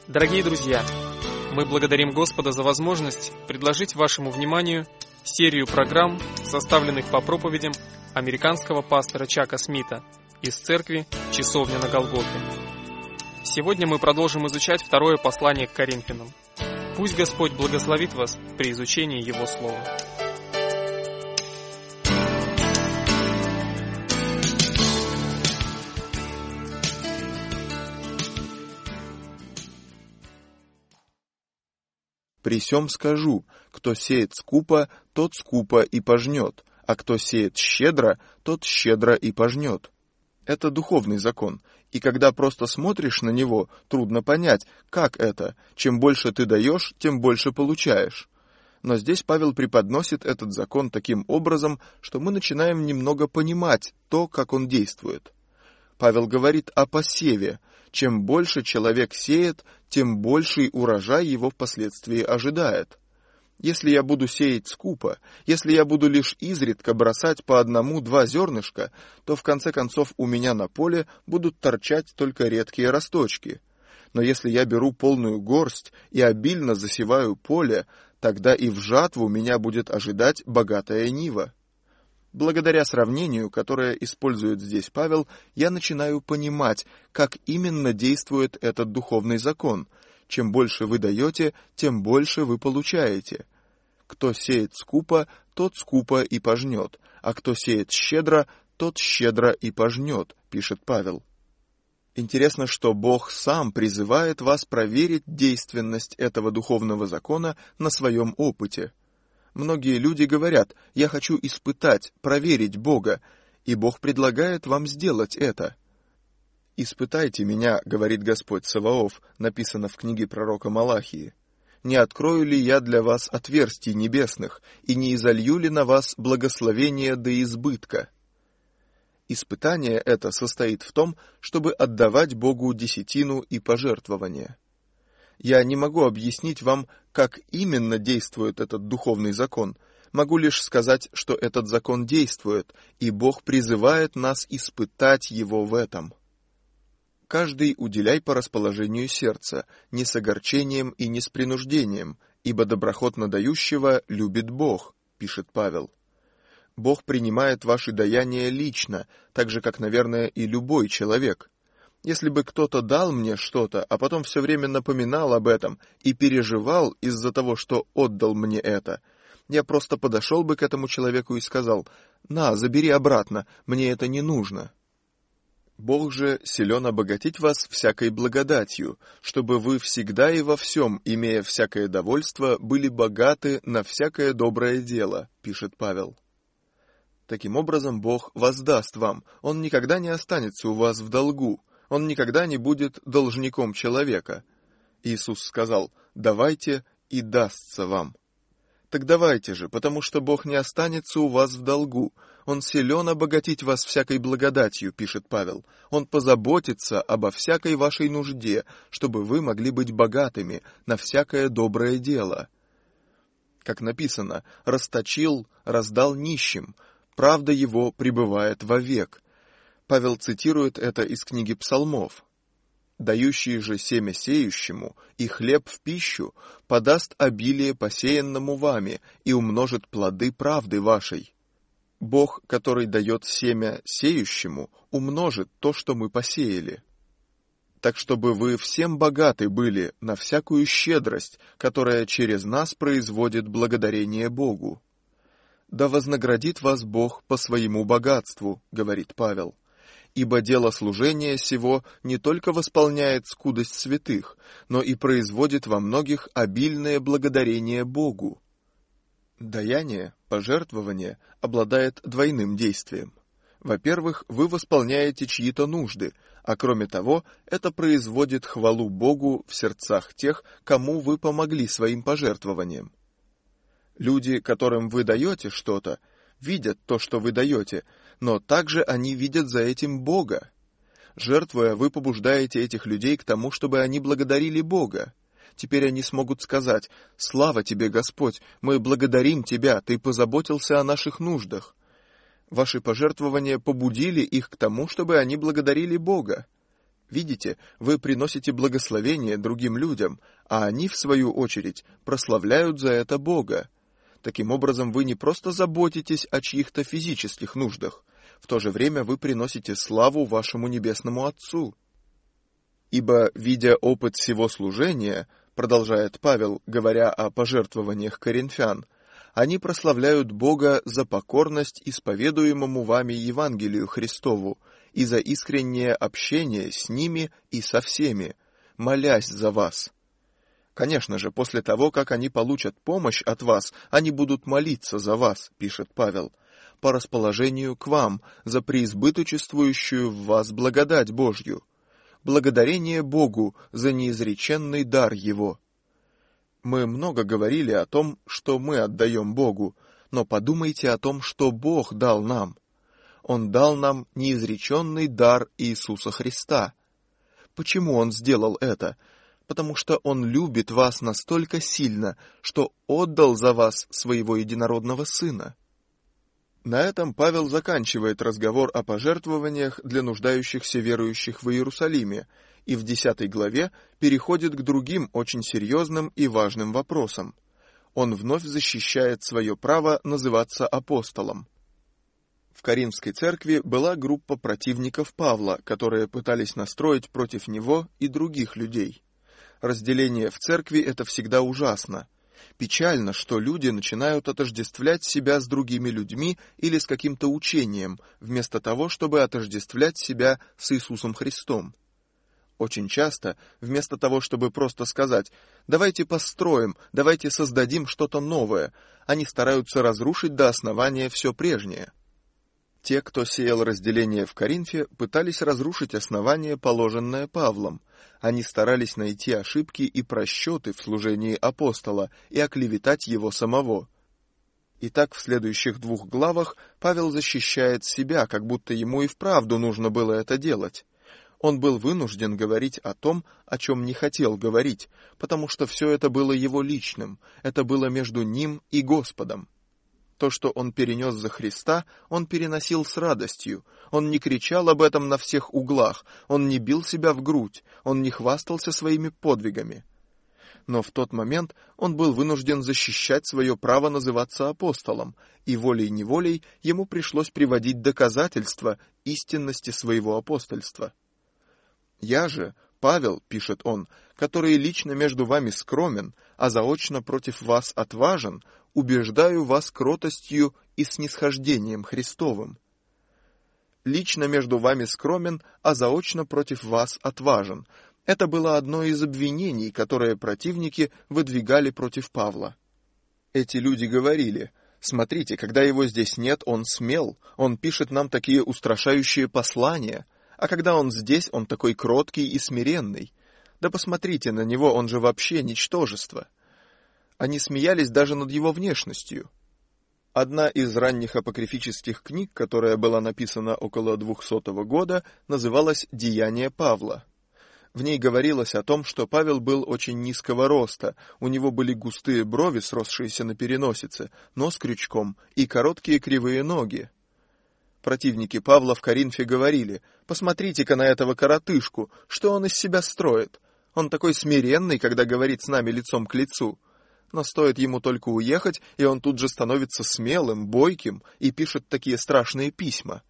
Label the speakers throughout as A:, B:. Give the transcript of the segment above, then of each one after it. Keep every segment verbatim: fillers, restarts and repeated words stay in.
A: Дорогие друзья, мы благодарим Господа за возможность предложить вашему вниманию серию программ, составленных по проповедям американского пастора Чака Смита из церкви «Часовня на Голгофе». Сегодня мы продолжим изучать второе послание к Коринфянам. Пусть Господь благословит вас при изучении Его Слова.
B: При сем скажу, кто сеет скупо, тот скупо и пожнет, а кто сеет щедро, тот щедро и пожнет. Это духовный закон, и когда просто смотришь на него, трудно понять, как это. Чем больше ты даешь, тем больше получаешь. Но здесь Павел преподносит этот закон таким образом, что мы начинаем немного понимать то, как он действует. Павел говорит о посеве. Чем больше человек сеет, тем больший урожай его впоследствии ожидает. Если я буду сеять скупо, если я буду лишь изредка бросать по одному-два зернышка, то в конце концов у меня на поле будут торчать только редкие росточки. Но если я беру полную горсть и обильно засеваю поле, тогда и в жатву меня будет ожидать богатая нива. Благодаря сравнению, которое использует здесь Павел, я начинаю понимать, как именно действует этот духовный закон. Чем больше вы даете, тем больше вы получаете. Кто сеет скупо, тот скупо и пожнет, а кто сеет щедро, тот щедро и пожнет, пишет Павел. Интересно, что Бог сам призывает вас проверить действенность этого духовного закона на своем опыте. Многие люди говорят: «Я хочу испытать, проверить Бога», и Бог предлагает вам сделать это. «Испытайте меня, — говорит Господь Саваоф», написано в книге пророка Малахии. «Не открою ли я для вас отверстий небесных, и не изолью ли на вас благословение до избытка?» Испытание это состоит в том, чтобы отдавать Богу десятину и пожертвования. Я не могу объяснить вам, как именно действует этот духовный закон. Могу лишь сказать, что этот закон действует, и Бог призывает нас испытать его в этом. «Каждый уделяй по расположению сердца, не с огорчением и не с принуждением, ибо доброхотно дающего любит Бог», пишет Павел. Бог принимает ваши даяния лично, так же, как, наверное, и любой человек. Если бы кто-то дал мне что-то, а потом все время напоминал об этом и переживал из-за того, что отдал мне это, я просто подошел бы к этому человеку и сказал: «На, забери обратно, мне это не нужно». Бог же силен обогатить вас всякой благодатью, чтобы вы всегда и во всем, имея всякое довольство, были богаты на всякое доброе дело, пишет Павел. Таким образом, Бог воздаст вам, Он никогда не останется у вас в долгу, Он никогда не будет должником человека. Иисус сказал: «Давайте, и дастся вам». Так давайте же, потому что Бог не останется у вас в долгу. Он силен обогатить вас всякой благодатью, пишет Павел. Он позаботится обо всякой вашей нужде, чтобы вы могли быть богатыми на всякое доброе дело. Как написано: «Расточил, раздал нищим, правда его пребывает вовек». Павел цитирует это из книги Псалмов. «Дающий же семя сеющему и хлеб в пищу подаст обилие посеянному вами и умножит плоды правды вашей». Бог, который дает семя сеющему, умножит то, что мы посеяли. Так чтобы вы всем богаты были на всякую щедрость, которая через нас производит благодарение Богу. «Да вознаградит вас Бог по своему богатству», — говорит Павел. «Ибо дело служения сего не только восполняет скудость святых, но и производит во многих обильное благодарение Богу». Даяние, пожертвование обладает двойным действием. Во-первых, вы восполняете чьи-то нужды, а кроме того, это производит хвалу Богу в сердцах тех, кому вы помогли своим пожертвованием. Люди, которым вы даете что-то, видят то, что вы даете, но также они видят за этим Бога. Жертвуя, вы побуждаете этих людей к тому, чтобы они благодарили Бога. Теперь они смогут сказать: «Слава тебе, Господь, мы благодарим Тебя, Ты позаботился о наших нуждах». Ваши пожертвования побудили их к тому, чтобы они благодарили Бога. Видите, вы приносите благословение другим людям, а они, в свою очередь, прославляют за это Бога. Таким образом, вы не просто заботитесь о чьих-то физических нуждах, в то же время вы приносите славу вашему Небесному Отцу. Ибо, видя опыт всего служения, продолжает Павел, говоря о пожертвованиях коринфян, они прославляют Бога за покорность исповедуемому вами Евангелию Христову и за искреннее общение с ними и со всеми, молясь за вас. Конечно же, после того, как они получат помощь от вас, они будут молиться за вас, пишет Павел, по расположению к вам, за преизбыточествующую в вас благодать Божью. Благодарение Богу за неизреченный дар Его. Мы много говорили о том, что мы отдаем Богу, но подумайте о том, что Бог дал нам. Он дал нам неизреченный дар Иисуса Христа. Почему Он сделал это? Потому что Он любит вас настолько сильно, что отдал за вас Своего единородного Сына. На этом Павел заканчивает разговор о пожертвованиях для нуждающихся верующих в Иерусалиме и в десятой главе переходит к другим очень серьезным и важным вопросам. Он вновь защищает свое право называться апостолом. В Коринфской церкви была группа противников Павла, которые пытались настроить против него и других людей. Разделение в церкви — это всегда ужасно. Печально, что люди начинают отождествлять себя с другими людьми или с каким-то учением, вместо того, чтобы отождествлять себя с Иисусом Христом. Очень часто, вместо того, чтобы просто сказать «давайте построим, давайте создадим что-то новое», они стараются разрушить до основания все прежнее. Те, кто сеял разделение в Коринфе, пытались разрушить основание, положенное Павлом. Они старались найти ошибки и просчеты в служении апостола и оклеветать его самого. Итак, в следующих двух главах Павел защищает себя, как будто ему и вправду нужно было это делать. Он был вынужден говорить о том, о чем не хотел говорить, потому что все это было его личным, это было между ним и Господом. То, что он перенес за Христа, он переносил с радостью. Он не кричал об этом на всех углах, он не бил себя в грудь, он не хвастался своими подвигами. Но в тот момент он был вынужден защищать свое право называться апостолом, и волей-неволей ему пришлось приводить доказательства истинности своего апостольства. «Я же, Павел, — пишет он, — который лично между вами скромен, а заочно против вас отважен, убеждаю вас кротостью и снисхождением Христовым. Лично между вами скромен, а заочно против вас отважен». Это было одно из обвинений, которые противники выдвигали против Павла. Эти люди говорили: «Смотрите, когда его здесь нет, он смел, он пишет нам такие устрашающие послания, а когда он здесь, он такой кроткий и смиренный. Да посмотрите на него, он же вообще ничтожество». Они смеялись даже над его внешностью. Одна из ранних апокрифических книг, которая была написана около двухсотого года, называлась «Деяния Павла». В ней говорилось о том, что Павел был очень низкого роста, у него были густые брови, сросшиеся на переносице, нос крючком и короткие кривые ноги. Противники Павла в Коринфе говорили: «Посмотрите-ка на этого коротышку, что он из себя строит? Он такой смиренный, когда говорит с нами лицом к лицу. Но стоит ему только уехать, и он тут же становится смелым, бойким и пишет такие страшные письма».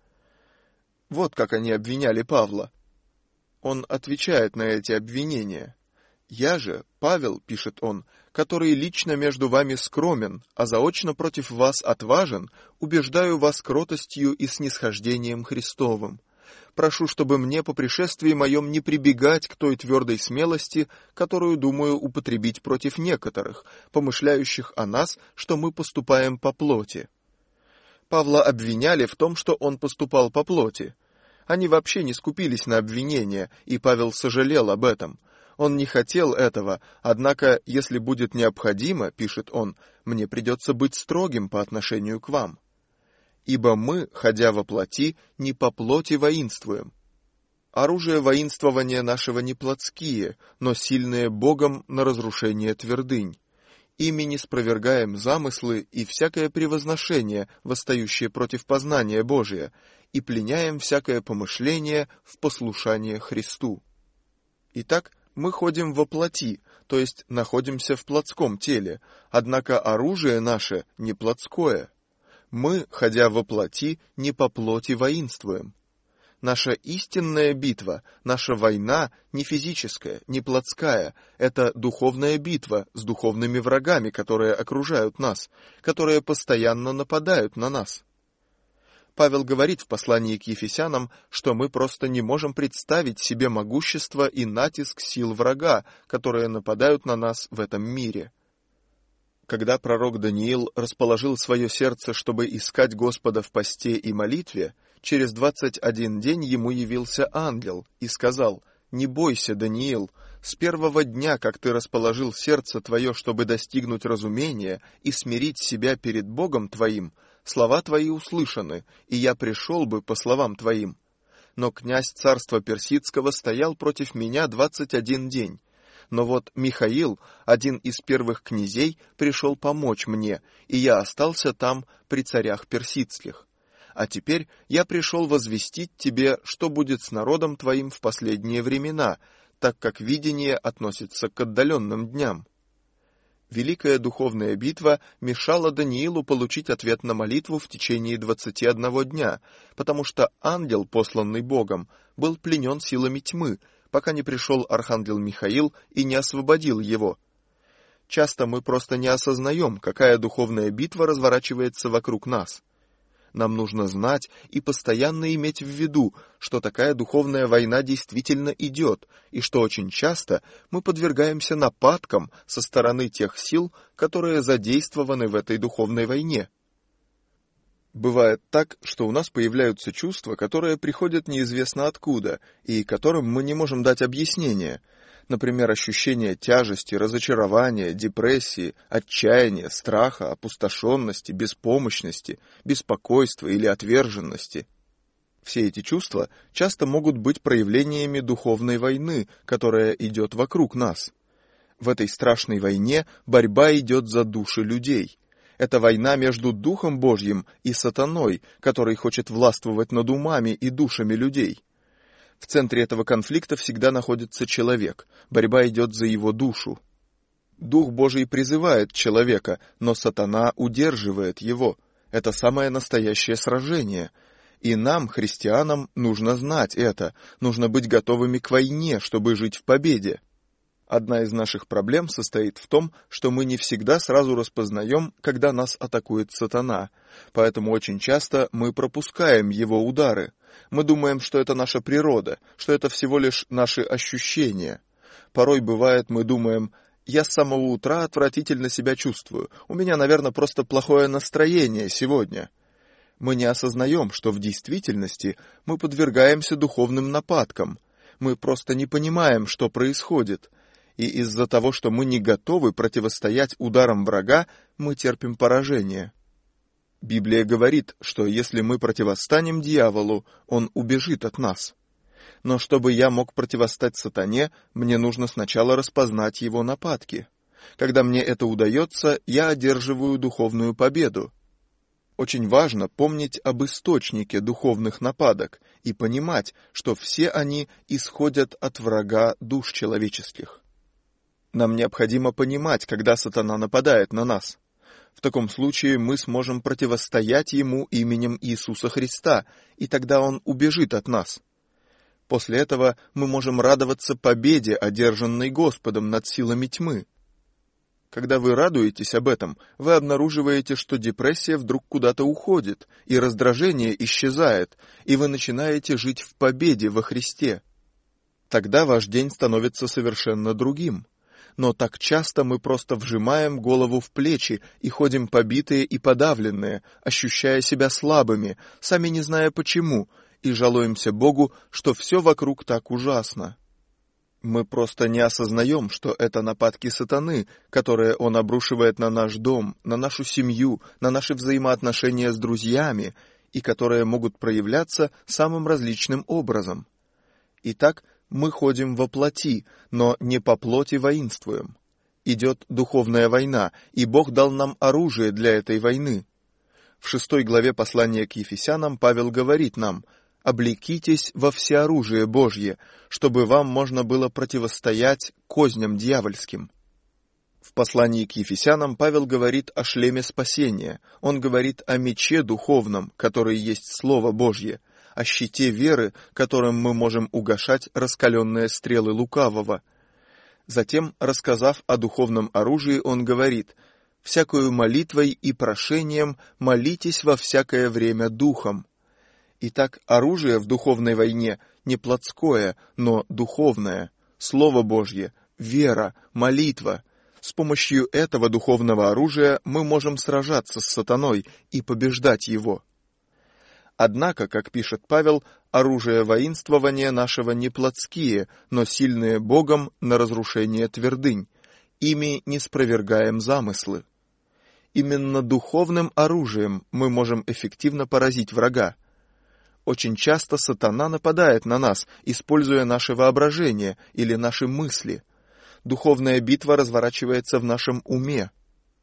B: Вот как они обвиняли Павла. Он отвечает на эти обвинения. «Я же, Павел, — пишет он, — который лично между вами скромен, а заочно против вас отважен, убеждаю вас кротостью и снисхождением Христовым. Прошу, чтобы мне по пришествии моем не прибегать к той твердой смелости, которую думаю употребить против некоторых, помышляющих о нас, что мы поступаем по плоти». Павла обвиняли в том, что он поступал по плоти. Они вообще не скупились на обвинения, и Павел сожалел об этом. Он не хотел этого, однако, если будет необходимо, пишет он, мне придется быть строгим по отношению к вам. Ибо мы, ходя во плоти, не по плоти воинствуем. Оружие воинствования нашего не плотские, но сильные Богом на разрушение твердынь. Ими не спровергаем замыслы и всякое превозношение, восстающее против познания Божия, и пленяем всякое помышление в послушание Христу. Итак, мы ходим во плоти, то есть находимся в плотском теле, однако оружие наше не плотское. Мы, ходя во плоти, не по плоти воинствуем. Наша истинная битва, наша война не физическая, не плотская, это духовная битва с духовными врагами, которые окружают нас, которые постоянно нападают на нас. Павел говорит в послании к Ефесянам, что мы просто не можем представить себе могущество и натиск сил врага, которые нападают на нас в этом мире. Когда пророк Даниил расположил свое сердце, чтобы искать Господа в посте и молитве, через двадцать один день ему явился ангел и сказал: «Не бойся, Даниил, с первого дня, как ты расположил сердце твое, чтобы достигнуть разумения и смирить себя перед Богом твоим, слова твои услышаны, и я пришел бы по словам твоим. Но князь царства персидского стоял против меня двадцать один день. Но вот Михаил, один из первых князей, пришел помочь мне, и я остался там при царях персидских. А теперь я пришел возвестить тебе, что будет с народом твоим в последние времена, так как видение относится к отдаленным дням». Великая духовная битва мешала Даниилу получить ответ на молитву в течение двадцати одного дня, потому что ангел, посланный Богом, был пленен силами тьмы, пока не пришел архангел Михаил и не освободил его. Часто мы просто не осознаем, какая духовная битва разворачивается вокруг нас. Нам нужно знать и постоянно иметь в виду, что такая духовная война действительно идет, и что очень часто мы подвергаемся нападкам со стороны тех сил, которые задействованы в этой духовной войне. Бывает так, что у нас появляются чувства, которые приходят неизвестно откуда, и которым мы не можем дать объяснение. Например, ощущение тяжести, разочарования, депрессии, отчаяния, страха, опустошенности, беспомощности, беспокойства или отверженности. Все эти чувства часто могут быть проявлениями духовной войны, которая идет вокруг нас. В этой страшной войне борьба идет за души людей. Это война между Духом Божьим и сатаной, который хочет властвовать над умами и душами людей. В центре этого конфликта всегда находится человек. Борьба идет за его душу. Дух Божий призывает человека, но сатана удерживает его. Это самое настоящее сражение. И нам, христианам, нужно знать это. Нужно быть готовыми к войне, чтобы жить в победе. Одна из наших проблем состоит в том, что мы не всегда сразу распознаем, когда нас атакует сатана. Поэтому очень часто мы пропускаем его удары. Мы думаем, что это наша природа, что это всего лишь наши ощущения. Порой бывает, мы думаем: я с самого утра отвратительно себя чувствую, у меня, наверное, просто плохое настроение сегодня. Мы не осознаем, что в действительности мы подвергаемся духовным нападкам. Мы просто не понимаем, что происходит. И из-за того, что мы не готовы противостоять ударам врага, мы терпим поражение. Библия говорит, что если мы противостанем дьяволу, он убежит от нас. Но чтобы я мог противостать сатане, мне нужно сначала распознать его нападки. Когда мне это удается, я одерживаю духовную победу. Очень важно помнить об источнике духовных нападок и понимать, что все они исходят от врага душ человеческих. Нам необходимо понимать, когда сатана нападает на нас. В таком случае мы сможем противостоять ему именем Иисуса Христа, и тогда он убежит от нас. После этого мы можем радоваться победе, одержанной Господом над силами тьмы. Когда вы радуетесь об этом, вы обнаруживаете, что депрессия вдруг куда-то уходит, и раздражение исчезает, и вы начинаете жить в победе во Христе. Тогда ваш день становится совершенно другим. Но так часто мы просто вжимаем голову в плечи и ходим побитые и подавленные, ощущая себя слабыми, сами не зная почему, и жалуемся Богу, что все вокруг так ужасно. Мы просто не осознаем, что это нападки сатаны, которые он обрушивает на наш дом, на нашу семью, на наши взаимоотношения с друзьями, и которые могут проявляться самым различным образом. Итак, мы ходим во плоти, но не по плоти воинствуем. Идет духовная война, и Бог дал нам оружие для этой войны. В шестой главе послания к Ефесянам Павел говорит нам: облекитесь во всеоружие Божье, чтобы вам можно было противостоять козням дьявольским». В послании к Ефесянам Павел говорит о шлеме спасения. Он говорит о мече духовном, который есть Слово Божье, о щите веры, которым мы можем угашать раскаленные стрелы лукавого. Затем, рассказав о духовном оружии, он говорит: «Всякою молитвой и прошением молитесь во всякое время духом». Итак, оружие в духовной войне не плотское, но духовное, Слово Божье, вера, молитва. С помощью этого духовного оружия мы можем сражаться с сатаной и побеждать его. Однако, как пишет Павел, оружие воинствования нашего не плотские, но сильные Богом на разрушение твердынь. Ими не спровергаем замыслы. Именно духовным оружием мы можем эффективно поразить врага. Очень часто сатана нападает на нас, используя наше воображение или наши мысли. Духовная битва разворачивается в нашем уме.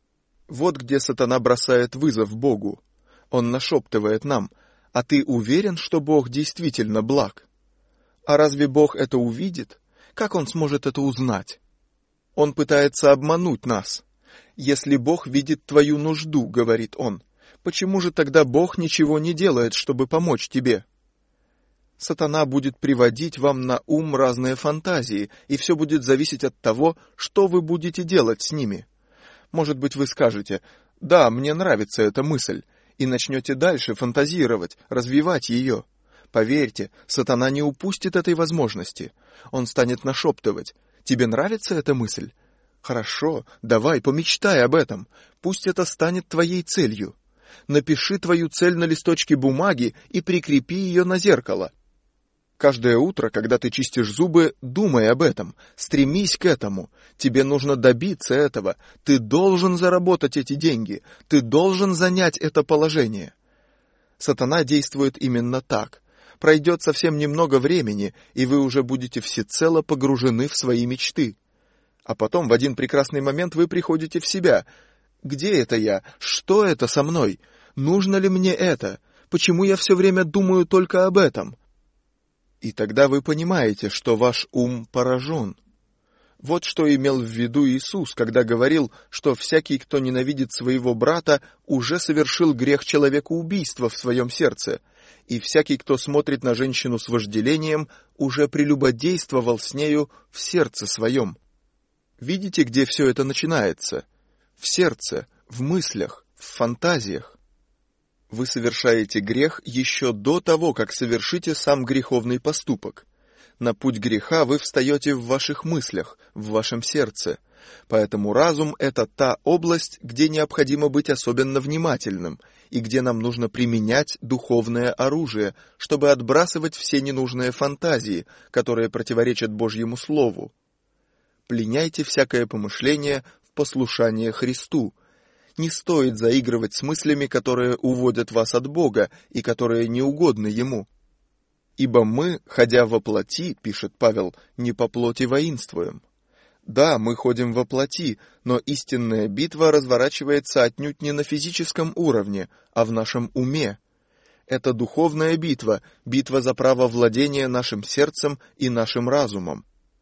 B: Вот где сатана бросает вызов Богу. Он нашептывает нам: «А ты уверен, что Бог действительно благ? А разве Бог это увидит? Как он сможет это узнать?» Он пытается обмануть нас. «Если Бог видит твою нужду, — говорит он, — почему же тогда Бог ничего не делает, чтобы помочь тебе?» Сатана будет приводить вам на ум разные фантазии, и все будет зависеть от того, что вы будете делать с ними. Может быть, вы скажете: «Да, мне нравится эта мысль», и начнете дальше фантазировать, развивать ее. Поверьте, сатана не упустит этой возможности. Он станет нашептывать: «Тебе нравится эта мысль? Хорошо, давай, помечтай об этом. Пусть это станет твоей целью. Напиши твою цель на листочке бумаги и прикрепи ее на зеркало. Каждое утро, когда ты чистишь зубы, думай об этом, стремись к этому. Тебе нужно добиться этого. Ты должен заработать эти деньги. Ты должен занять это положение». Сатана действует именно так. Пройдет совсем немного времени, и вы уже будете всецело погружены в свои мечты. А потом в один прекрасный момент вы приходите в себя. «Где это я? Что это со мной? Нужно ли мне это? Почему я все время думаю только об этом?» И тогда вы понимаете, что ваш ум поражен. Вот что имел в виду Иисус, когда говорил, что всякий, кто ненавидит своего брата, уже совершил грех человекоубийства в своем сердце, и всякий, кто смотрит на женщину с вожделением, уже прелюбодействовал с нею в сердце своем. Видите, где все это начинается? В сердце, в мыслях, в фантазиях. Вы совершаете грех еще до того, как совершите сам греховный поступок. На путь греха вы встаете в ваших мыслях, в вашем сердце. Поэтому разум — это та область, где необходимо быть особенно внимательным, и где нам нужно применять духовное оружие, чтобы отбрасывать все ненужные фантазии, которые противоречат Божьему Слову. Пленяйте всякое помышление в послушание Христу. Не стоит заигрывать с мыслями, которые уводят вас от Бога и которые неугодны Ему. «Ибо мы, ходя во плоти, — пишет Павел, — не по плоти воинствуем». Да, мы ходим во плоти, но истинная битва разворачивается отнюдь не на физическом уровне, а в нашем уме. Это духовная битва, битва за право владения нашим сердцем и нашим разумом.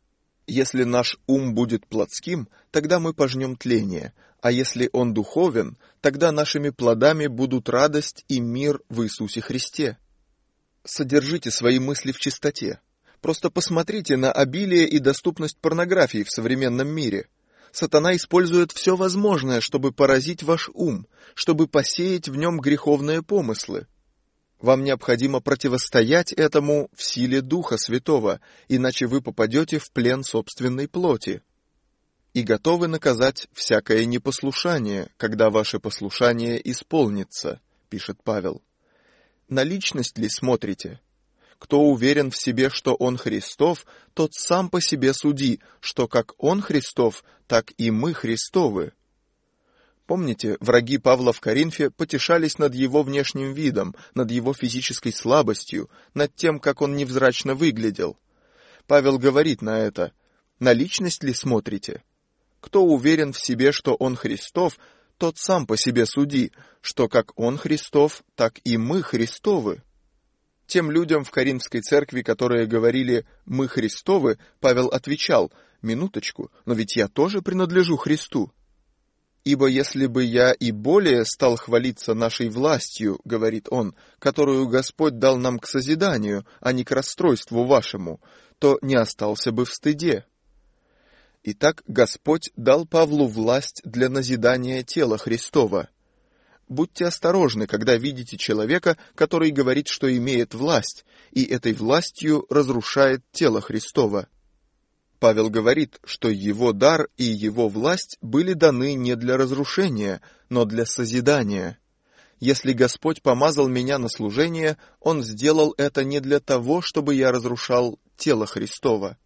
B: Если наш ум будет плотским, тогда мы пожнем тление, а если он духовен, тогда нашими плодами будут радость и мир в Иисусе Христе. Содержите свои мысли в чистоте. Просто посмотрите на обилие и доступность порнографии в современном мире. Сатана использует все возможное, чтобы поразить ваш ум, чтобы посеять в нем греховные помыслы. Вам необходимо противостоять этому в силе Духа Святого, иначе вы попадете в плен собственной плоти. И готовы наказать всякое непослушание, когда ваше послушание исполнится, пишет Павел. На личность ли смотрите? Кто уверен в себе, что он Христов, тот сам по себе суди, что как он Христов, так и мы Христовы. Помните, враги Павла в Коринфе потешались над его внешним видом, над его физической слабостью, над тем, как он невзрачно выглядел. Павел говорит на это: «На личность ли смотрите? Кто уверен в себе, что он Христов, тот сам по себе суди, что как он Христов, так и мы Христовы». Тем людям в Коринфской церкви, которые говорили «мы Христовы», Павел отвечал: «Минуточку, но ведь я тоже принадлежу Христу». «Ибо если бы я и более стал хвалиться нашей властью, — говорит он, — которую Господь дал нам к созиданию, а не к расстройству вашему, то не остался бы в стыде». Итак, Господь дал Павлу власть для назидания тела Христова. Будьте осторожны, когда видите человека, который говорит, что имеет власть, и этой властью разрушает тело Христова. Павел говорит, что его дар и его власть были даны не для разрушения, но для созидания. Если Господь помазал меня на служение, Он сделал это не для того, чтобы я разрушал тело Христова.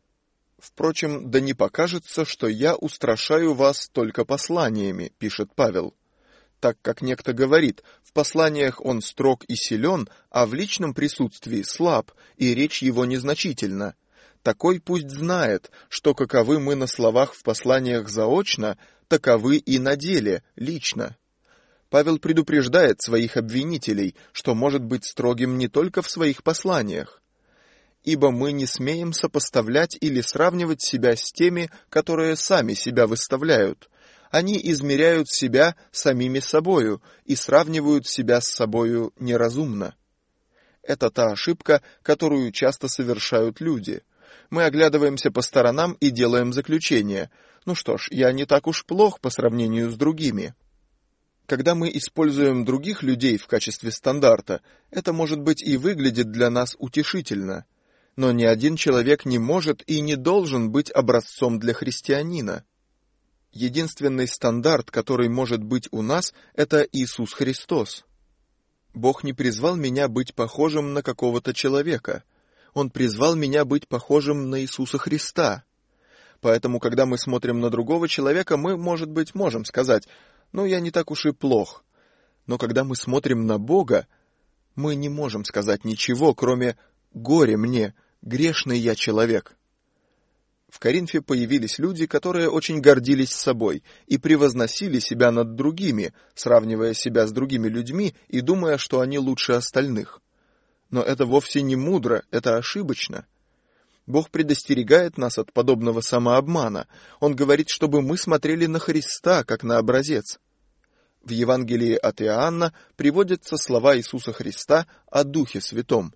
B: Впрочем, да не покажется, что я устрашаю вас только посланиями, пишет Павел. Так как некто говорит, в посланиях он строг и силен, а в личном присутствии слаб, и речь его незначительна. Такой пусть знает, что каковы мы на словах в посланиях заочно, таковы и на деле, лично. Павел предупреждает своих обвинителей, что может быть строгим не только в своих посланиях. Ибо мы не смеем сопоставлять или сравнивать себя с теми, которые сами себя выставляют. Они измеряют себя самими собою и сравнивают себя с собою неразумно. Это та ошибка, которую часто совершают люди. Мы оглядываемся по сторонам и делаем заключение. Ну что ж, я не так уж плох по сравнению с другими. Когда мы используем других людей в качестве стандарта, это, может быть, и выглядит для нас утешительно. Но ни один человек не может и не должен быть образцом для христианина. Единственный стандарт, который может быть у нас, это Иисус Христос. Бог не призвал меня быть похожим на какого-то человека. Он призвал меня быть похожим на Иисуса Христа. Поэтому, когда мы смотрим на другого человека, мы, может быть, можем сказать: «Ну, я не так уж и плох». Но когда мы смотрим на Бога, мы не можем сказать ничего, кроме «горе мне, грешный я человек». В Коринфе появились люди, которые очень гордились собой и превозносили себя над другими, сравнивая себя с другими людьми и думая, что они лучше остальных. Но это вовсе не мудро, это ошибочно. Бог предостерегает нас от подобного самообмана. Он говорит, чтобы мы смотрели на Христа, как на образец. В Евангелии от Иоанна приводятся слова Иисуса Христа о Духе Святом.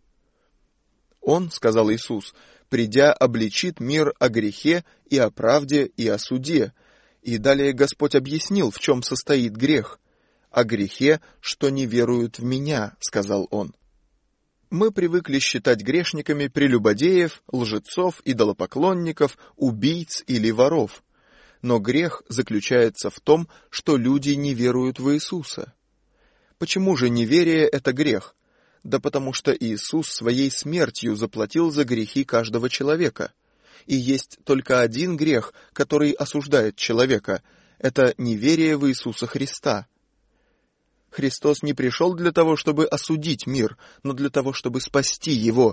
B: Он, сказал Иисус, придя, обличит мир о грехе и о правде и о суде. И далее Господь объяснил, в чем состоит грех. О грехе, что не веруют в Меня, сказал Он. Мы привыкли считать грешниками прелюбодеев, лжецов, идолопоклонников, убийц или воров. Но грех заключается в том, что люди не веруют в Иисуса. Почему же неверие — это грех? Да потому что Иисус своей смертью заплатил за грехи каждого человека. И есть только один грех, который осуждает человека — это неверие в Иисуса Христа. Христос не пришел для того, чтобы осудить мир, но для того, чтобы спасти его.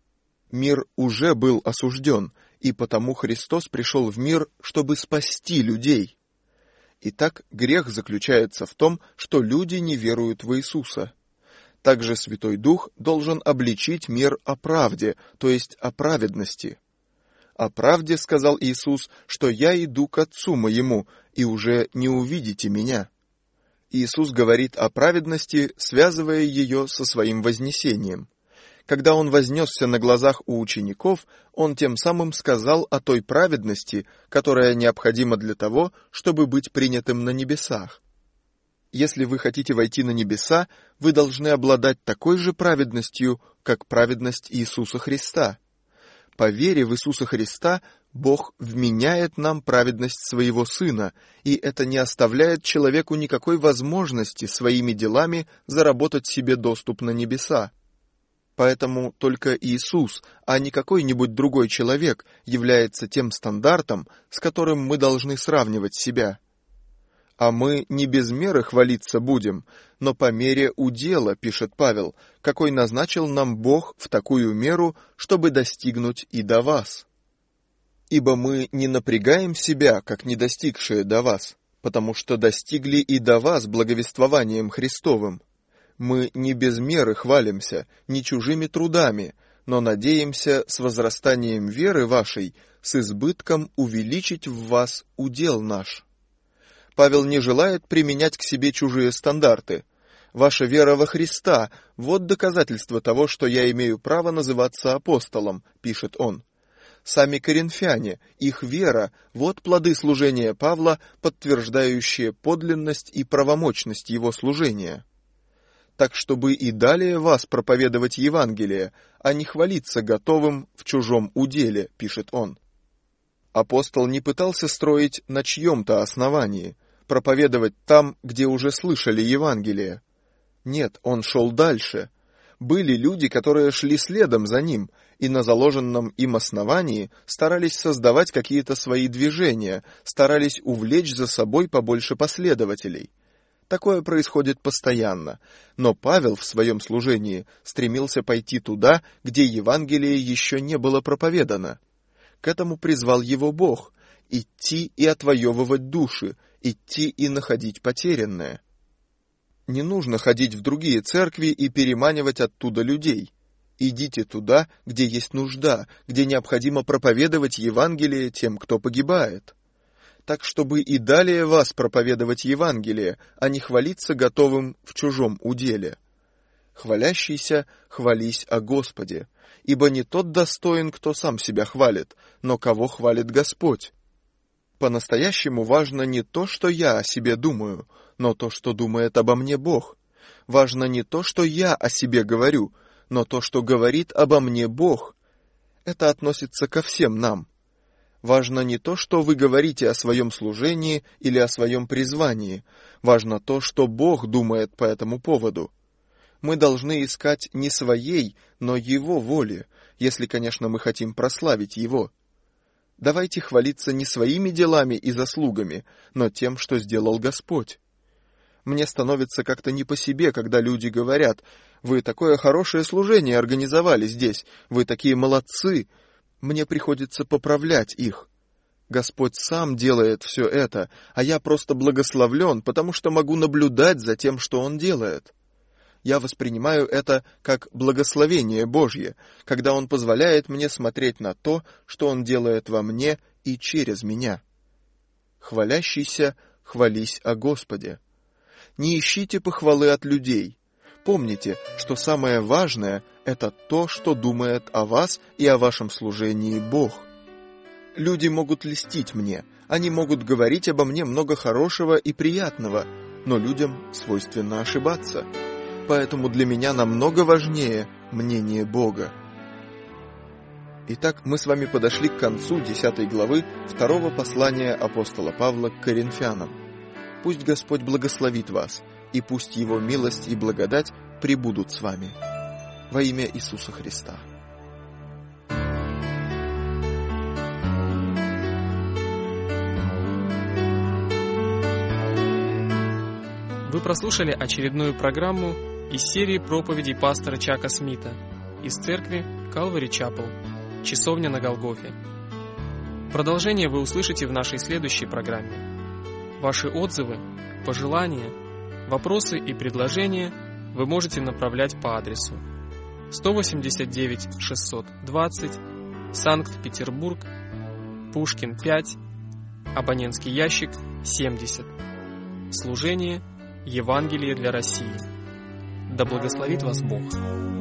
B: Мир уже был осужден, и потому Христос пришел в мир, чтобы спасти людей. Итак, грех заключается в том, что люди не веруют в Иисуса. Также Святой Дух должен обличить мир о правде, то есть о праведности. О правде сказал Иисус, что «я иду к Отцу моему, и уже не увидите меня». Иисус говорит о праведности, связывая ее со своим вознесением. Когда Он вознесся на глазах у учеников, Он тем самым сказал о той праведности, которая необходима для того, чтобы быть принятым на небесах. Если вы хотите войти на небеса, вы должны обладать такой же праведностью, как праведность Иисуса Христа. По вере в Иисуса Христа Бог вменяет нам праведность Своего Сына, и это не оставляет человеку никакой возможности своими делами заработать себе доступ на небеса. Поэтому только Иисус, а не какой-нибудь другой человек, является тем стандартом, с которым мы должны сравнивать себя. А мы не без меры хвалиться будем, но по мере удела, пишет Павел, какой назначил нам Бог в такую меру, чтобы достигнуть и до вас. Ибо мы не напрягаем себя, как не достигшие до вас, потому что достигли и до вас благовествованием Христовым. Мы не без меры хвалимся, не чужими трудами, но надеемся с возрастанием веры вашей, с избытком увеличить в вас удел наш. Павел не желает применять к себе чужие стандарты. Ваша вера во Христа – вот доказательство того, что я имею право называться апостолом, пишет он. Сами коринфяне, их вера – вот плоды служения Павла, подтверждающие подлинность и правомочность его служения. Так, чтобы и далее вас проповедовать Евангелие, а не хвалиться готовым в чужом уделе, пишет он. Апостол не пытался строить на чьем-то основании, проповедовать там, где уже слышали Евангелие. Нет, он шел дальше. Были люди, которые шли следом за ним, и на заложенном им основании старались создавать какие-то свои движения, старались увлечь за собой побольше последователей. Такое происходит постоянно, но Павел в своем служении стремился пойти туда, где Евангелие еще не было проповедано. К этому призвал его Бог — идти и отвоевывать души, идти и находить потерянное. Не нужно ходить в другие церкви и переманивать оттуда людей. Идите туда, где есть нужда, где необходимо проповедовать Евангелие тем, кто погибает. Так, чтобы и далее вас проповедовать Евангелие, а не хвалиться готовым в чужом уделе. Хвалящийся, хвались о Господе, ибо не тот достоин, кто сам себя хвалит, но кого хвалит Господь. По-настоящему важно не то, что я о себе думаю, но то, что думает обо мне Бог. Важно не то, что я о себе говорю, но то, что говорит обо мне Бог. Это относится ко всем нам. Важно не то, что вы говорите о своем служении или о своем призвании. Важно то, что Бог думает по этому поводу. Мы должны искать не своей, но Его воли, если, конечно, мы хотим прославить Его. Давайте хвалиться не своими делами и заслугами, но тем, что сделал Господь. Мне становится как-то не по себе, когда люди говорят: «Вы такое хорошее служение организовали здесь, вы такие молодцы». Мне приходится поправлять их. Господь сам делает все это, а я просто благословлен, потому что могу наблюдать за тем, что Он делает. Я воспринимаю это как благословение Божье, когда Он позволяет мне смотреть на то, что Он делает во мне и через меня. Хвалящийся, хвались о Господе. Не ищите похвалы от людей. Помните, что самое важное — это то, что думает о вас и о вашем служении Бог. Люди могут льстить мне, они могут говорить обо мне много хорошего и приятного, но людям свойственно ошибаться. Поэтому для меня намного важнее мнение Бога. Итак, мы с вами подошли к концу десятой главы второго послания апостола Павла к Коринфянам. Пусть Господь благословит вас, и пусть Его милость и благодать пребудут с вами. Во имя Иисуса Христа.
A: Вы прослушали очередную программу из серии проповедей пастора Чака Смита из церкви Calvary Chapel, Часовня на Голгофе. Продолжение вы услышите в нашей следующей программе. Ваши отзывы, пожелания, вопросы и предложения вы можете направлять по адресу сто восемьдесят девять шестьсот двадцать, Санкт-Петербург, Пушкин пять, абонентский ящик семьдесят. Служение Евангелие для России. Да благословит вас Бог.